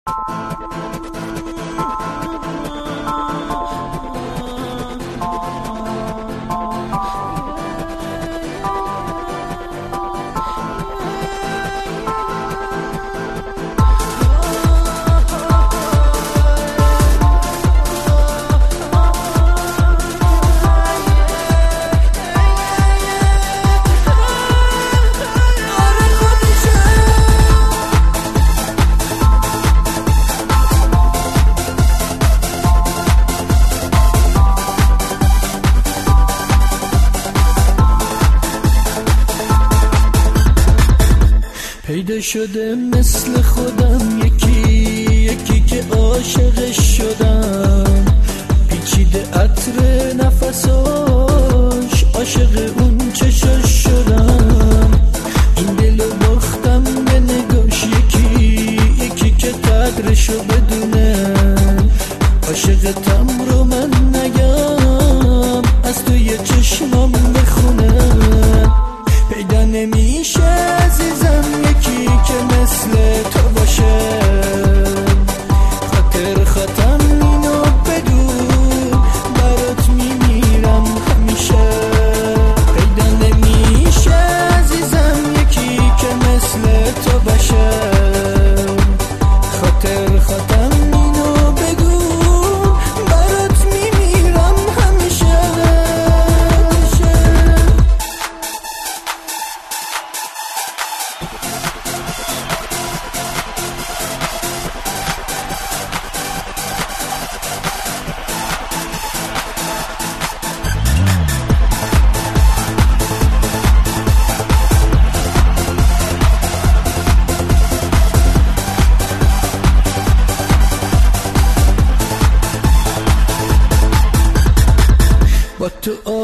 پیدا شده مثل خودم یکی که عاشقش شدم، پیچیده عطر نفساش، عاشق اون چشاش شدم. این دلو باختم به نگاش، یکی که قدرشو بدونه. عاشقتم رو من نگم، از توی چشمام بخونه. پیدا نمیشه عزیزم یکی که مثل تو باشه. خاطر خطم اینو بدون، برات میمیرم همیشه. پیدا نمیشه عزیزم یکی که مثل تو باشه. خاطر خطم اینو بدون، برات میمیرم همیشه. با تو